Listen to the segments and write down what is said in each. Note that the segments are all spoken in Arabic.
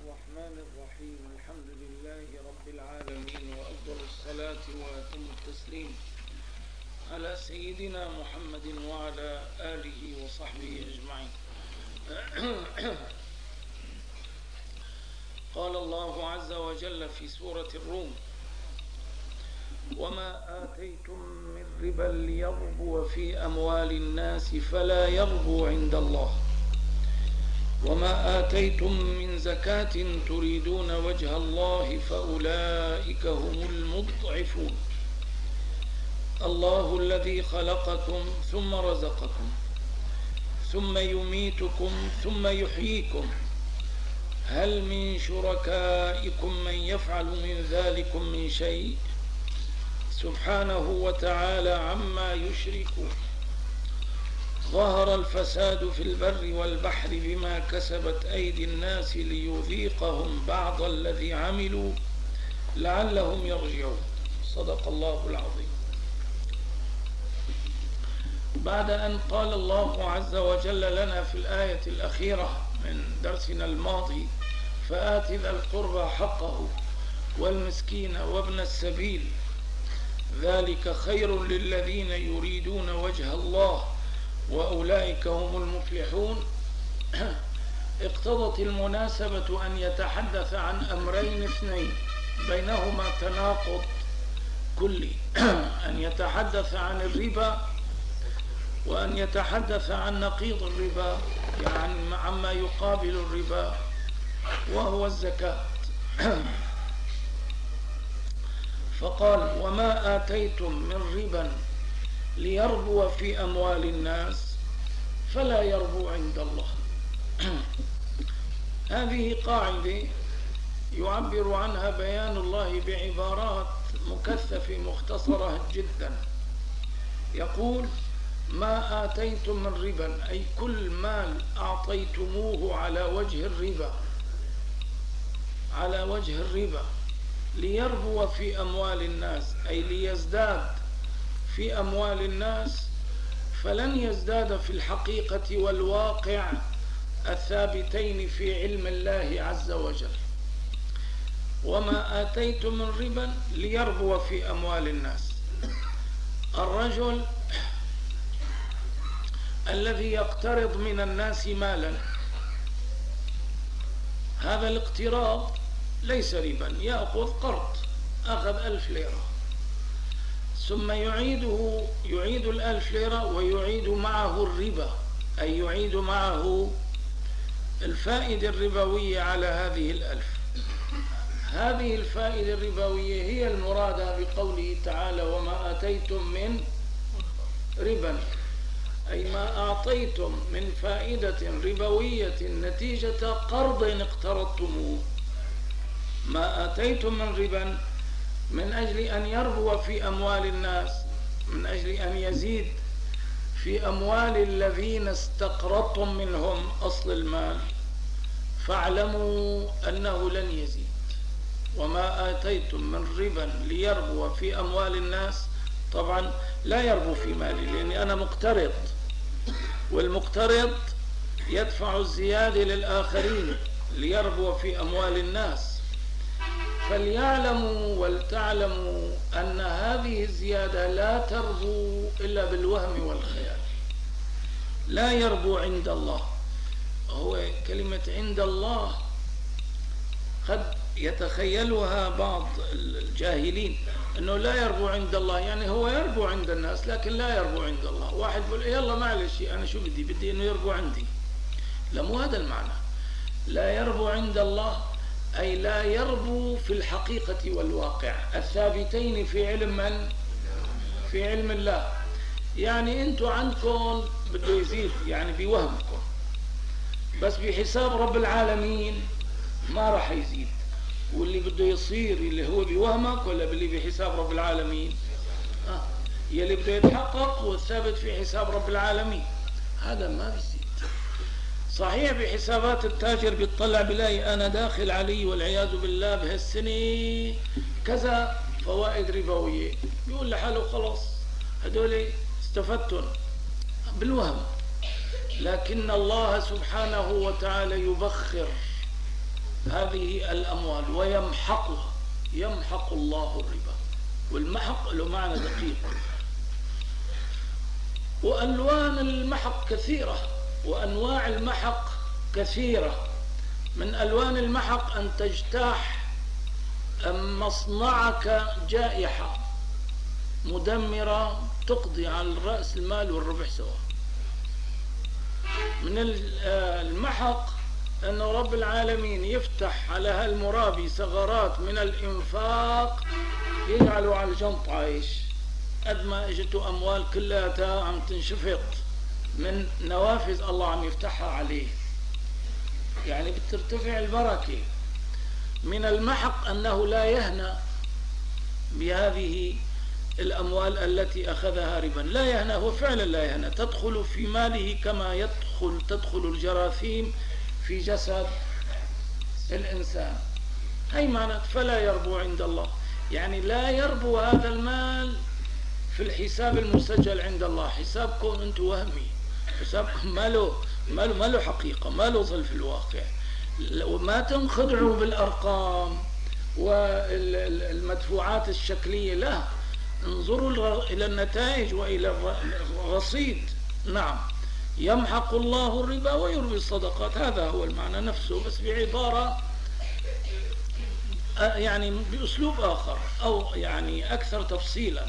الرحمن الرحيم. الحمد لله رب العالمين، وأفضل الصلاة وأتم التسليم على سيدنا محمد وعلى آله وصحبه أجمعين. قال الله عز وجل في سورة الروم: وما آتيتم من ربا ليربو في أموال الناس فلا يربو عند الله، وما آتيتم من زكاة تريدون وجه الله فأولئك هم المضعفون. الله الذي خلقكم ثم رزقكم ثم يميتكم ثم يحييكم، هل من شركائكم من يفعل من ذلكم من شيء؟ سبحانه وتعالى عما يشركون. ظهر الفساد في البر والبحر بما كسبت أيدي الناس ليذيقهم بعض الذي عملوا لعلهم يرجعون. صدق الله العظيم. بعد أن قال الله عز وجل لنا في الآية الأخيرة من درسنا الماضي: فآت ذا القربى حقه والمسكين وابن السبيل ذلك خير للذين يريدون وجه الله وأولئك هم المفلحون، اقتضت المناسبة أن يتحدث عن أمرين اثنين بينهما تناقض كلي، أن يتحدث عن الربا وأن يتحدث عن نقيض الربا، يعني عما يقابل الربا وهو الزكاة. فقال: وما آتيتم من ربا ليربو في أموال الناس فلا يربو عند الله. هذه قاعدة يعبر عنها بيان الله بعبارات مكثفة مختصرة جدا. يقول: ما آتيتم من ربا، أي كل مال أعطيتموه على وجه الربا، على وجه الربا، ليربو في أموال الناس، أي ليزداد في أموال الناس، فلن يزداد في الحقيقة والواقع الثابتين في علم الله عز وجل. وما آتيتم من ربا ليربو في أموال الناس. الرجل الذي يقترض من الناس مالا، هذا الاقتراض ليس ربا، يأخذ قرض، أخذ 1000 ليرة ثم يعيد 1000 ليرة ويعيد معه الربا، أي يعيد معه الفائدة الربوية على هذه 1000. هذه الفائدة الربوية هي المرادة بقوله تعالى: وما آتيتم من ربا، أي ما أعطيتم من فائدة ربوية نتيجة قرض اقترضتموه. ما آتيتم من ربا من أجل أن يربو في أموال الناس، من أجل أن يزيد في أموال الذين استقرضتم منهم أصل المال، فاعلموا أنه لن يزيد. وما آتيتم من ربا ليربو في أموال الناس، طبعا لا يربو في مالي لأني أنا مقترض، والمقترض يدفع الزيادة للآخرين ليربو في أموال الناس. فليعلموا ولتعلموا أن هذه الزيادة لا تربو إلا بالوهم والخيال، لا يربو عند الله. هو كلمة عند الله قد يتخيلها بعض الجاهلين أنه لا يربو عند الله، يعني هو يربو عند الناس لكن لا يربو عند الله. واحد يقول: يلا معلش أنا شو بدي أنه يربو عندي. لا، مو هذا المعنى. لا يربو عند الله أي لا يربو في الحقيقة والواقع الثابتين في علم من؟ في علم الله. يعني أنتوا عندكم بده يزيد، يعني بوهمكم، بس بحساب رب العالمين ما راح يزيد. واللي بده يصير اللي هو بوهمك ولا باللي بحساب رب العالمين؟ يلي بده يتحقق والثابت في حساب رب العالمين هذا ما بيزيد. صحيح بحسابات التاجر بيطلع بلاقي أنا داخل علي والعياذ بالله بهالسنة كذا فوائد ربوية، بيقول لحاله خلاص هدول استفدتن بالوهم. لكن الله سبحانه وتعالى يبخر هذه الأموال ويمحقها، يمحق الله الربا. والمحق له معنى دقيق. وألوان المحق كثيرة، وأنواع المحق كثيرة. من ألوان المحق أن تجتاح مصنعك جائحة مدمرة تقضي على رأس المال والربح سواء. من المحق أن رب العالمين يفتح على هالمرابي ثغرات من الإنفاق يجعلوا على جنب عايش، قد ما اجته أموال كلها عم تنشفط من نوافذ الله عم يفتحها عليه، يعني بترتفع البركة. من المحق أنه لا يهنى بهذه الأموال التي أخذها ربا، لا يهنى، هو فعلا لا يهنى، تدخل في ماله كما تدخل الجراثيم في جسد الإنسان. هي معنى فلا يربو عند الله، يعني لا يربو هذا المال في الحساب المسجل عند الله. حسابكم أنتم وهمي، حسابكم ما له حقيقة، ما له ظل في الواقع. وما تنخدعوا بالأرقام والمدفوعات الشكلية، لا، انظروا إلى النتائج وإلى الرصيد. نعم، يمحق الله الربا ويربي الصدقات، هذا هو المعنى نفسه، بس بعبارة يعني بأسلوب آخر، أو يعني أكثر تفصيلا.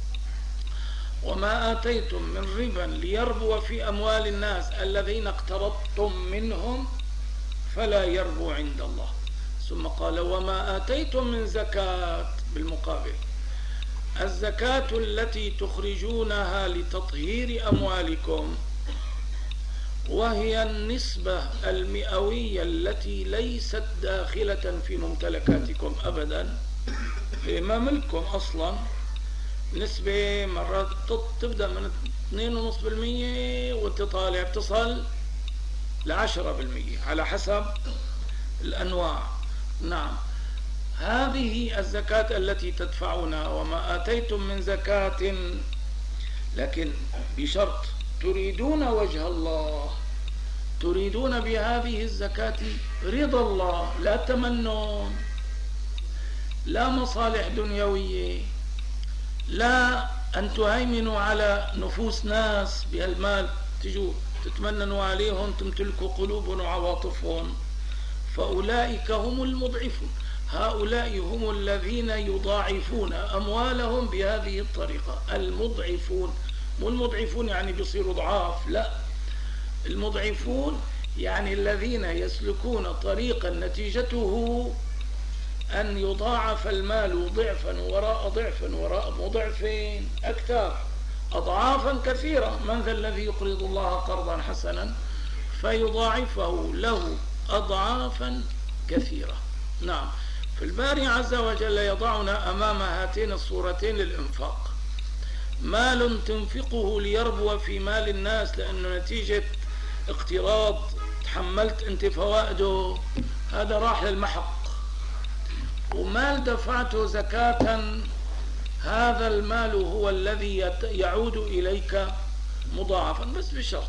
وما آتيتم من ربا ليربو في أموال الناس الذين اقترضتم منهم فلا يربو عند الله. ثم قال وما آتيتم من زكاة، بالمقابل الزكاة التي تخرجونها لتطهير أموالكم، وهي النسبة المئوية التي ليست داخلة في ممتلكاتكم أبدا، هي ما ملككم أصلا. نسبة مرات تبدأ من 2.5% وتطالع بتصل ل10% على حسب الأنواع. نعم، هذه الزكاة التي تدفعونها. وما آتيتم من زكاة، لكن بشرط تريدون وجه الله، تريدون بهذه الزكاة رضا الله، لا تمنون، لا مصالح دنيوية، لا أن تهيمنوا على نفوس ناس بهالمال، تجوا تتمننوا عليهم، تمتلكوا قلوبهم وعواطفهم، فأولئك هم المضعفون. هؤلاء هم الذين يضاعفون أموالهم بهذه الطريقة. المضعفون، مو المضعفون يعني بيصيروا ضعاف، لا، المضعفون يعني الذين يسلكون طريقا نتيجته أن يضاعف المال ضعفا وراء ضعف وراء مضعفين أكثر، أضعافا كثيرة. من ذا الذي يقرض الله قرضا حسنا فيضاعفه له أضعافا كثيرة. نعم، فالباري عز وجل يضعنا أمام هاتين الصورتين للإنفاق. مال تنفقه ليربو في مال الناس لأنه نتيجة اقتراض تحملت أنت فوائده، هذا راح للمحق. ومال دفعته زكاة، هذا المال هو الذي يعود إليك مضاعفا، بس بشرط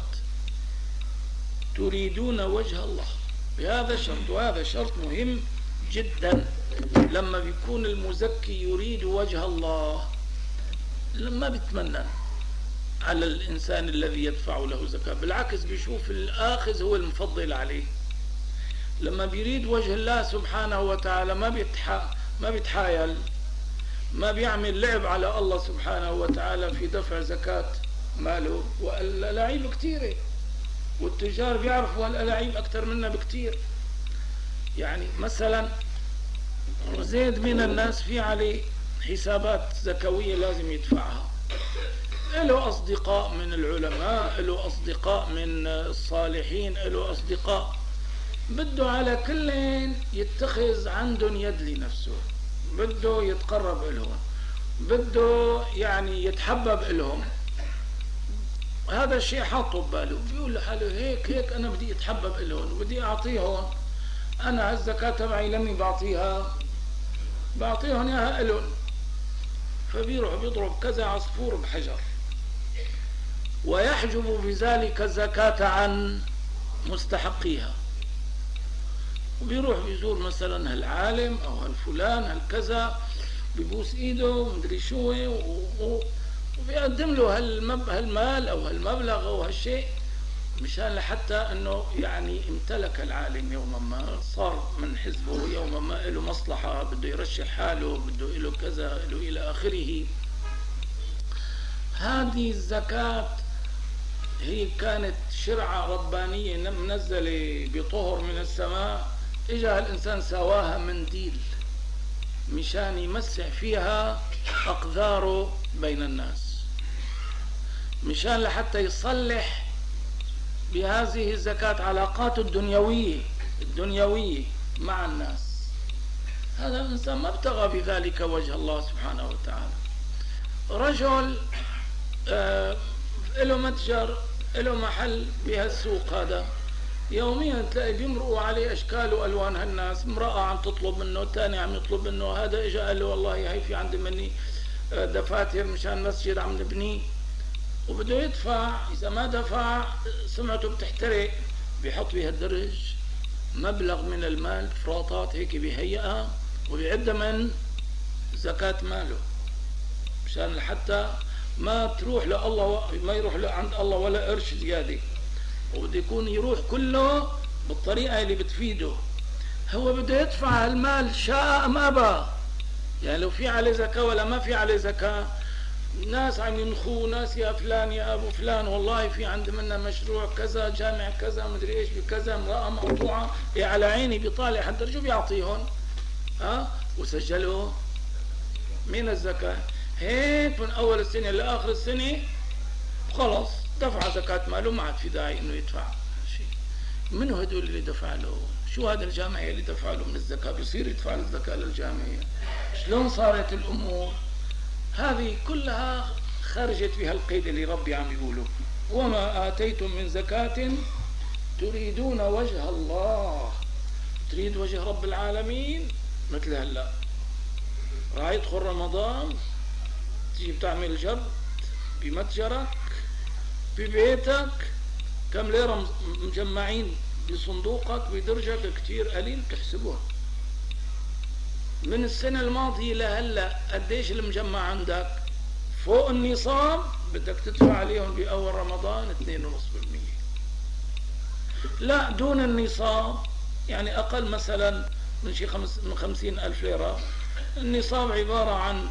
تريدون وجه الله، بهذا الشرط. وهذا شرط مهم جدا. لما بيكون المزكي يريد وجه الله، لما بيتمنى على الإنسان الذي يدفع له زكاة، بالعكس بيشوف الآخذ هو المفضل عليه. لما بيريد وجه الله سبحانه وتعالى ما بيتحايل، ما بيعمل لعب على الله سبحانه وتعالى في دفع زكاة ماله. والألاعيب كثيرة، والتجار بيعرفوا هالألاعيب أكثر منا بكثير. يعني مثلا زيد من الناس في عليه حسابات زكوية لازم يدفعها، له أصدقاء من العلماء، له أصدقاء من الصالحين، له أصدقاء، بده على كل يتخذ عندهم يد لنفسه، بده يتقرب إلهم، بده يعني يتحبب إلهم. هذا الشيء حاطه بباله، بيقول لحاله هيك أنا بدي أتحبب إلهم، بدي أعطيهم، أنا هالزكاة تبعي لمي بعطيهم إياها إلهم. فبيروح بيضرب كذا عصفور بحجر، ويحجب بذلك الزكاة عن مستحقيها. وبيروح بيزور مثلا هالعالم أو هالفلان هالكذا، بيبوس إيده ومدري شو، وبيقدم له هالمال أو هالمبلغ أو هالشيء، مشان لحتى أنه يعني امتلك العالم يوما ما، صار من حزبه يوما ما، له مصلحة، بده يرشح حاله، بده له كذا، له إلى آخره. هذه الزكاة هي كانت شرعة ربانية منزلة بطهر من السماء، إجا الإنسان سواها منديل مشان يمسح فيها أقذاره بين الناس، مشان لحتى يصلح بهذه الزكاة علاقاته الدنيوية مع الناس. هذا الإنسان ما ابتغى بذلك وجه الله سبحانه وتعالى. رجل له متجر، له محل بهالسوق هذا، يوميا تلاقي بيمرقوا عليه أشكال وألوان هالناس، امرأة عم تطلب منه، تاني عم يطلب منه، هذا إجا قال له والله هي في عندي مني دفاتر مشان مسجد عم نبنيه، وبده يدفع. إذا ما دفع سمعته بتحترق، بيحط بها الدرج مبلغ من المال، فراطات هيك بيهيئها وبيعدها من زكاة ماله، مشان لحتى ما تروح لله، ما يروح عند الله ولا قرش زيادة، وبده يكون يروح كله بالطريقة اللي بتفيده. هو بده يدفع المال شاء أم أبى، يعني لو في عليه زكاة ولا ما في عليه زكاة. ناس عم ينخوا ناس، يا فلان يا أبو فلان والله في عند منا مشروع كذا، جامع كذا، مدري إيش بكذا، امرأة مقطوعة، على عيني بيطالع حتى شو بيعطيهم، وسجلوا من الزكاة. هيك من أول السنة لآخر السنة خلاص دفع زكاة ماله، ما عاد في داعي إنه يدفع شيء. منو هدول اللي دفع له؟ شو هذا الجامعية اللي دفع له من الزكاة بيصير يدفع الزكاة للجامعية؟ شلون صارت الأمور؟ هذه كلها خرجت بها القيد اللي ربي عم يقوله: وما آتيتم من زكاة تريدون وجه الله. تريد وجه رب العالمين. مثل هلا راح يدخل رمضان، تيجي بتعمل جرد بمتجرك ببيتك، كم ليرة مجمعين بصندوقك بدرجك كتير قليل تحسبوها. من السنة الماضية لهلا قديش المجمع عندك؟ فوق النصاب بدك تدفع عليهم بأول رمضان 2.5%. لا دون النصاب، يعني أقل مثلا من شي 50,000 ليرة. النصاب عبارة عن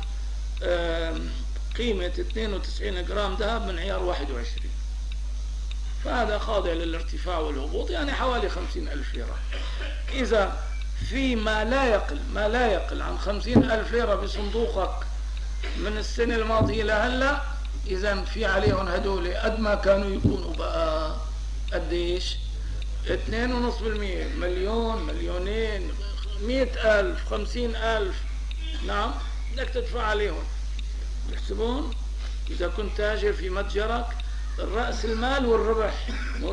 قيمة 92 جرام ذهب من عيار 21، فهذا خاضع للارتفاع والهبوط، يعني حوالي 50,000 ليرة. إذا في ما لا يقل عن 50,000 ليرة بصندوقك من السنة الماضية لهلا، إذا في عليهم هدول قد ما كانوا يكونوا بقى قديش؟ 2.5%، مليون، مليونين، 100,000، 50,000، نعم بدك تدفع عليهم. تحسبون إذا كنت تاجر في متجرك، الرأس المال والربح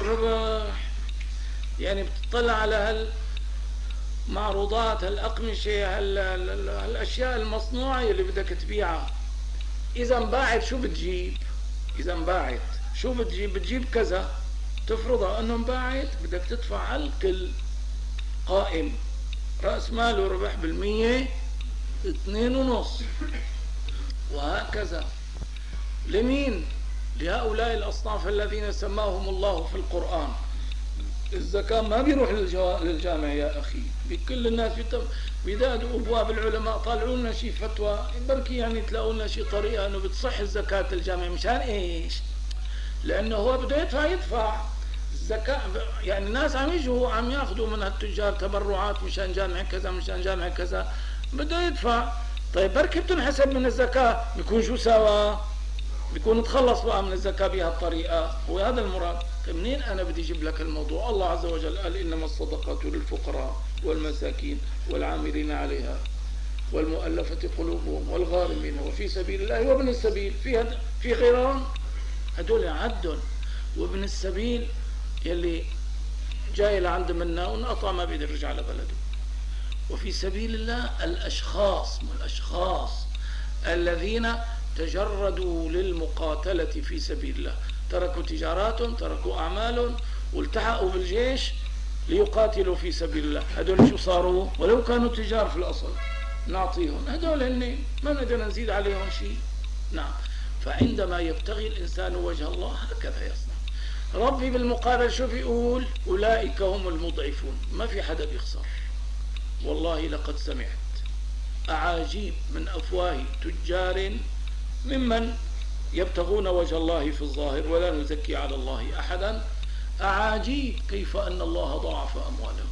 يعني بتطلع على هالمعروضات، هالأقمشة، هالأشياء المصنوعة اللي بدك تبيعها. إذا انباعت شو بتجيب؟ إذا انباعت شو بتجيب؟ بتجيب كذا، تفرضها أنه انباعت، بدك تدفع على الكل قائم رأس مال وربح بالمية 2.5، وهكذا. لمين؟ لهؤلاء الأصناف الذين سماهم الله في القرآن. الزكاة ما بيروح للجامع يا أخي، بكل الناس بيدادوا أبواب العلماء، طالعوا لنا شي فتوى، بركي يعني تلاقوا لنا شي طريقة أنه بتصح الزكاة الجامع. مشان إيش؟ لأنه هو بده يدفع الزكاة. يعني الناس عم يجوا عم ياخذوا من التجار تبرعات مشان جامع كذا، مشان جامع كذا، بده يدفع. طيب بركي بتنحسب من الزكاة، بيكون شو سوا؟ بيكون تخلص بقى من الزكاة بهالطريقة، وهذا المراد. منين أنا بدي أجيب لك الموضوع؟ الله عز وجل قال: إنما الصدقات للفقراء والمساكين والعاملين عليها والمؤلفة قلوبهم والغارمين وفي سبيل الله وابن السبيل. في غيرهم هدول عدهم، وابن السبيل يلي جاي لعند منا ونقطع ما بيقدر يرجع لبلده. وفي سبيل الله الأشخاص الذين تجردوا للمقاتلة في سبيل الله، تركوا تجاراتهم، تركوا أعمالهم، والتحقوا بالجيش ليقاتلوا في سبيل الله. هذول شو صاروا؟ ولو كانوا تجار في الأصل نعطيهم، هذول هن ما نقدر نزيد عليهم شيء. نعم. فعندما يبتغي الإنسان وجه الله هكذا يصنع. ربي بالمقابل شو بيقول؟ أولئك هم المضعفون. ما في حدا بيخسر. والله لقد سمعت أعاجيب من أفواه تجار ممن يبتغون وجه الله في الظاهر ولا نزكي على الله أحدا، أعاجيب كيف أن الله ضاعف أموالهم.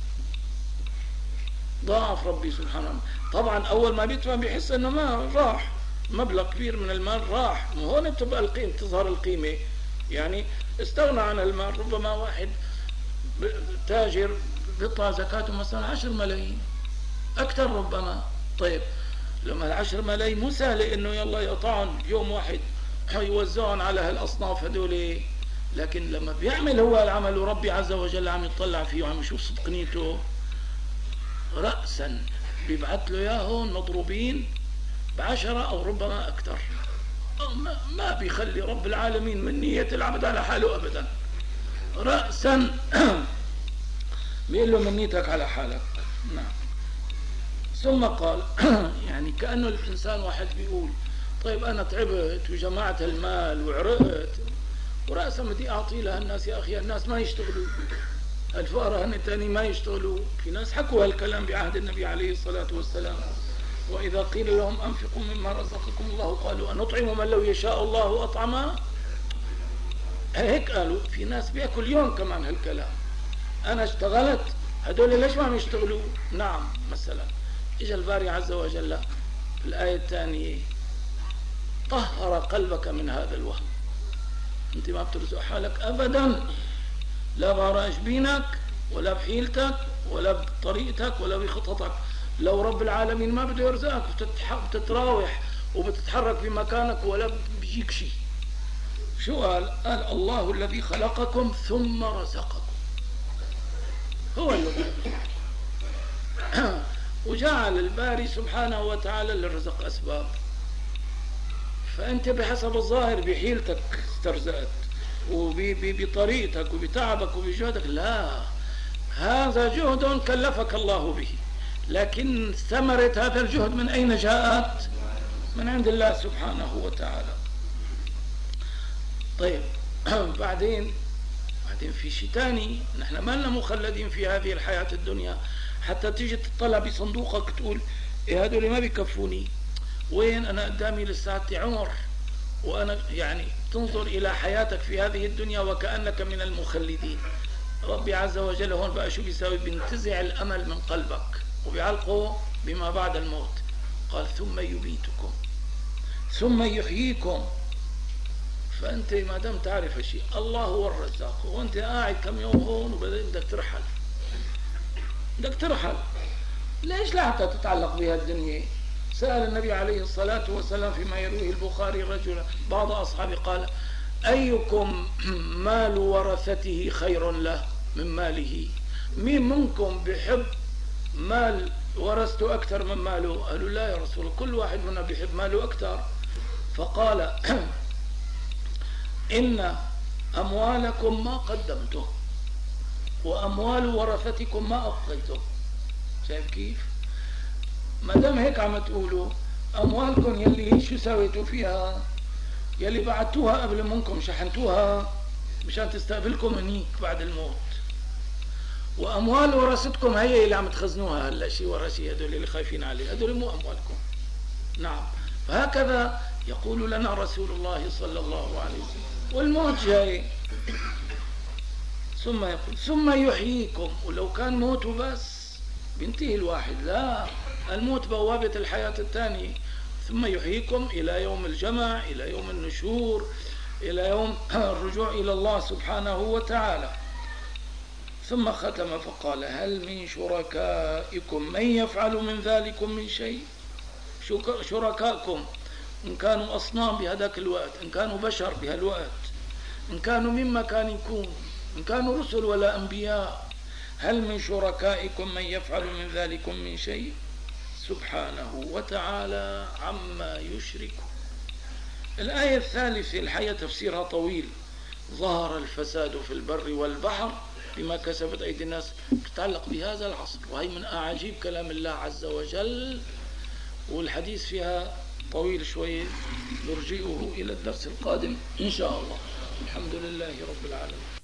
ضاعف ربي سبحانه. طبعا أول ما بيدفع بيحس أنه ما راح مبلغ كبير من المال، راح. هون بتبقى القيمة، تظهر القيمة. يعني استغنى عن المال. ربما واحد تاجر بيطلع زكاته مثلا 10 ملايين أكثر ربما. طيب لما 10 ملايين مو سهل إنه يلا يقطعهم يوم واحد يوزعهم على هالأصناف هذول، لكن لما بيعمل هو العمل وربي عز وجل عم يطلع فيه وعم يشوف صدق نيته، رأسا بيبعث له إياهم مضروبين ب10 أو ربما أكثر. ما بيخلي رب العالمين من نية العبد على حاله أبدا. رأسا بيقول له من نيتك على حالك. نعم. ثم قال يعني كأنه الإنسان واحد بيقول طيب أنا تعبت وجمعت المال وعرقت ورأسا بدي أعطي لها الناس. يا أخي الناس ما يشتغلوا، الفقراء هن التاني ما يشتغلوا. في ناس حكوا هالكلام بعهد النبي عليه الصلاة والسلام، وإذا قيل لهم أنفقوا مما رزقكم الله قالوا أنطعم من لو يشاء الله أطعمه. هيك قالوا. في ناس بيأكل يوم كمان هالكلام. أنا اشتغلت، هدول ليش ما يشتغلوا؟ نعم. مثلا إجا الباري عز وجل في الآية الثانية طهر قلبك من هذا الوهم. أنت ما بترزق حالك أبدا، لا بعرق جبينك ولا بحيلتك ولا بطريقتك ولا بخططك. لو رب العالمين ما بده يرزقك بتتراوح وبتتحرك في مكانك ولا بيجيك شيء. شو قال؟ قال الله الذي خلقكم ثم رزقكم. هو اللي وجعل الباري سبحانه وتعالى للرزق أسباب. فأنت بحسب الظاهر بحيلتك استرزقت وبطريقتك وبتعبك وبجهدك. لا، هذا جهد كلفك الله به، لكن ثمرة هذا الجهد من أين جاءت؟ من عند الله سبحانه وتعالى. طيب بعدين في شيء تاني. نحن ما لنا مخلدين في هذه الحياة الدنيا حتى تيجي تطلع بصندوقك تقول إيه هذول ما بيكفوني، وين أنا قدامي لساتي عمر. وأنا يعني تنظر إلى حياتك في هذه الدنيا وكأنك من المخلدين. ربي عز وجل هون بقى شو بيساوي؟ بينتزع الأمل من قلبك وبيعلقه بما بعد الموت. قال ثم يبيتكم ثم يحييكم. فأنت ما دام تعرف شيء الله هو الرزاق، وأنت قاعد كم يوم هون وبدك ترحل، بدك ترحل. ليش لا حتى تتعلق بها الدنيا؟ سأل النبي عليه الصلاة والسلام فيما يرويه البخاري رجلا بعض أصحابه قال أيكم مال ورثته خير له من ماله؟ مين منكم بحب مال ورثته أكثر من ماله؟ قالوا لا يا رسول الله، كل واحد منا بيحب ماله أكثر. فقال إن أموالكم ما قدمته وأموال ورثتكم ما أبقيته. شايف كيف؟ ما دام هيك عم تقولوا أموالكم يلي شو سويتوا فيها؟ يلي بعتوها قبل منكم، شحنتوها مشان تستقبلكم هنيك بعد الموت. وأموال ورثتكم هي اللي عم تخزنوها هلا شيء ورا شيء، هدول اللي خايفين عليه، هدول مو أموالكم. نعم. فهكذا يقول لنا رسول الله صلى الله عليه وسلم. والموت جاي. ثم يقول ثم يحييكم. ولو كان موته بس بينتهي الواحد، لا، الموت بوابة الحياة الثانية. ثم يحييكم إلى يوم الجمع، إلى يوم النشور، إلى يوم الرجوع إلى الله سبحانه وتعالى. ثم ختم فقال هل من شركائكم من يفعل من ذلكم من شيء؟ شركائكم إن كانوا أصنام بهذاك الوقت، إن كانوا بشر بهالوقت، إن كانوا مما كان يكون، إن كانوا رسل ولا أنبياء، هل من شركائكم من يفعل من ذلكم من شيء؟ سبحانه وتعالى عما يشركون. الآية الثالثة الحقيقة تفسيرها طويل. ظهر الفساد في البر والبحر بما كسبت أيدي الناس تتعلق بهذا العصر، وهي من أعاجيب كلام الله عز وجل، والحديث فيها طويل شوي، نرجئه إلى الدرس القادم إن شاء الله. الحمد لله رب العالمين.